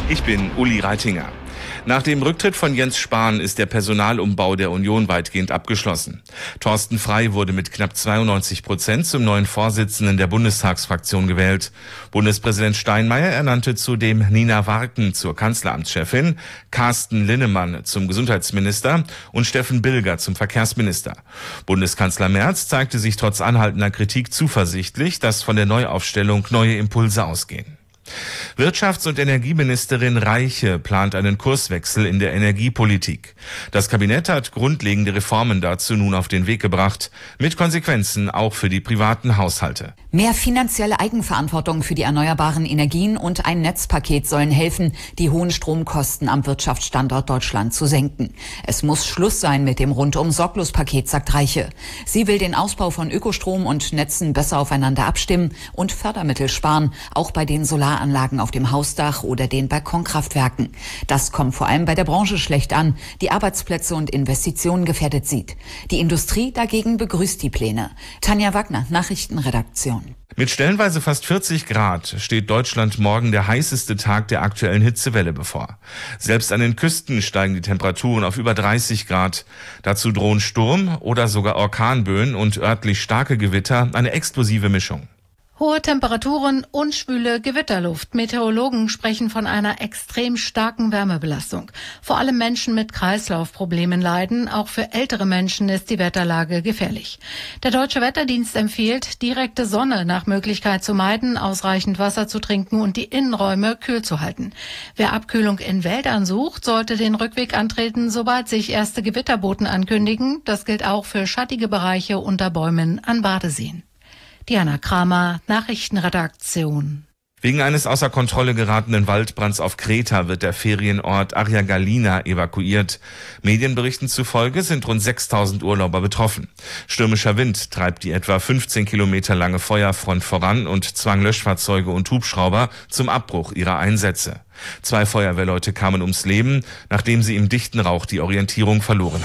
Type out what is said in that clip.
Ich bin Uli Reitinger. Nach dem Rücktritt von Jens Spahn ist der Personalumbau der Union weitgehend abgeschlossen. Thorsten Frey wurde mit knapp 92% zum neuen Vorsitzenden der Bundestagsfraktion gewählt. Bundespräsident Steinmeier ernannte zudem Nina Warken zur Kanzleramtschefin, Carsten Linnemann zum Gesundheitsminister und Steffen Bilger zum Verkehrsminister. Bundeskanzler Merz zeigte sich trotz anhaltender Kritik zuversichtlich, dass von der Neuaufstellung neue Impulse ausgehen. Wirtschafts- und Energieministerin Reiche plant einen Kurswechsel in der Energiepolitik. Das Kabinett hat grundlegende Reformen dazu nun auf den Weg gebracht, mit Konsequenzen auch für die privaten Haushalte. Mehr finanzielle Eigenverantwortung für die erneuerbaren Energien und ein Netzpaket sollen helfen, die hohen Stromkosten am Wirtschaftsstandort Deutschland zu senken. Es muss Schluss sein mit dem Rundum-Sorglos-Paket, sagt Reiche. Sie will den Ausbau von Ökostrom und Netzen besser aufeinander abstimmen und Fördermittel sparen, auch bei den Solaranlagen auf dem Hausdach oder den Balkonkraftwerken. Das kommt vor allem bei der Branche schlecht an, die Arbeitsplätze und Investitionen gefährdet sieht. Die Industrie dagegen begrüßt die Pläne. Tanja Wagner, Nachrichtenredaktion. Mit stellenweise fast 40 Grad steht Deutschland morgen der heißeste Tag der aktuellen Hitzewelle bevor. Selbst an den Küsten steigen die Temperaturen auf über 30 Grad. Dazu drohen Sturm oder sogar Orkanböen und örtlich starke Gewitter, eine explosive Mischung. Hohe Temperaturen und schwüle Gewitterluft. Meteorologen sprechen von einer extrem starken Wärmebelastung. Vor allem Menschen mit Kreislaufproblemen leiden. Auch für ältere Menschen ist die Wetterlage gefährlich. Der Deutsche Wetterdienst empfiehlt, direkte Sonne nach Möglichkeit zu meiden, ausreichend Wasser zu trinken und die Innenräume kühl zu halten. Wer Abkühlung in Wäldern sucht, sollte den Rückweg antreten, sobald sich erste Gewitterboten ankündigen. Das gilt auch für schattige Bereiche unter Bäumen an Badeseen. Diana Kramer, Nachrichtenredaktion. Wegen eines außer Kontrolle geratenen Waldbrands auf Kreta wird der Ferienort Aryagalina evakuiert. Medienberichten zufolge sind rund 6.000 Urlauber betroffen. Stürmischer Wind treibt die etwa 15 Kilometer lange Feuerfront voran und zwang Löschfahrzeuge und Hubschrauber zum Abbruch ihrer Einsätze. 2 Feuerwehrleute kamen ums Leben, nachdem sie im dichten Rauch die Orientierung verloren